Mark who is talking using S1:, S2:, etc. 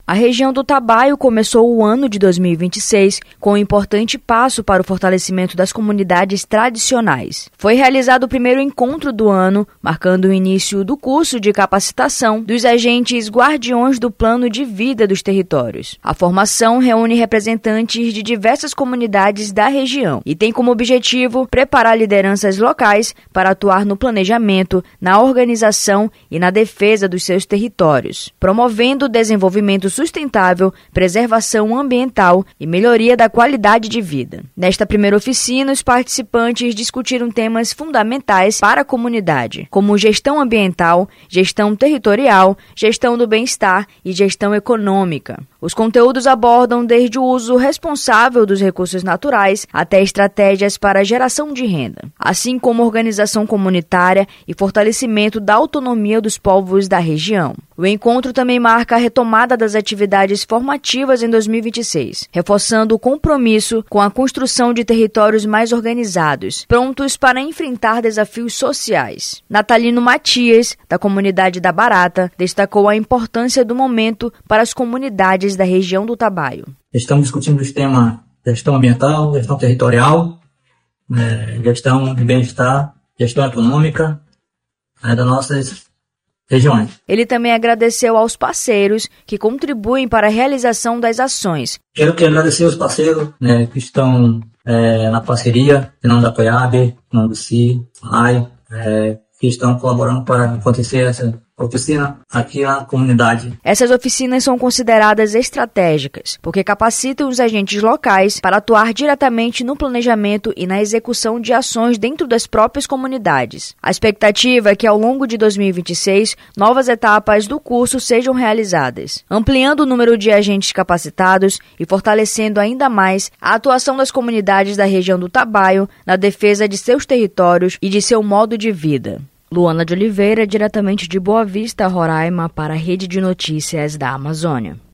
S1: A região do Tabaio começou o ano de 2026 com um importante passo para o fortalecimento das comunidades tradicionais. Foi realizado o primeiro encontro do ano, marcando o início do curso de capacitação dos agentes guardiões do plano de vida dos territórios. A formação reúne representantes de diversas comunidades da região e tem como objetivo preparar lideranças locais para atuar no planejamento, na organização e na defesa dos seus territórios, promovendo o desenvolvimento sustentável, preservação ambiental e melhoria da qualidade de vida. Nesta primeira oficina, os participantes discutiram temas fundamentais para a comunidade, como gestão ambiental, gestão territorial, gestão do bem-estar e gestão econômica. Os conteúdos abordam desde o uso responsável dos recursos naturais até estratégias para a geração de renda, assim como organização comunitária e fortalecimento da autonomia dos povos da região. O encontro também marca a retomada das atividades formativas em 2026, reforçando o compromisso com a construção de territórios mais organizados, prontos para enfrentar desafios sociais. Natalino Matias, da comunidade da Barata, destacou a importância do momento para as comunidades da região do Tabaio.
S2: Estamos discutindo os temas gestão ambiental, gestão territorial, gestão de bem-estar, gestão econômica das nossas regiões.
S1: Ele também agradeceu aos parceiros que contribuem para a realização das ações.
S2: Quero agradecer aos parceiros que estão na parceria, em nome da POIAB, em nome do CI, AI, que estão colaborando para acontecer essa oficina aqui na comunidade.
S1: Essas oficinas são consideradas estratégicas, porque capacitam os agentes locais para atuar diretamente no planejamento e na execução de ações dentro das próprias comunidades. A expectativa é que ao longo de 2026, novas etapas do curso sejam realizadas, ampliando o número de agentes capacitados e fortalecendo ainda mais a atuação das comunidades da região do Tabaio na defesa de seus territórios e de seu modo de vida. Luana de Oliveira, diretamente de Boa Vista, Roraima, para a Rede de Notícias da Amazônia.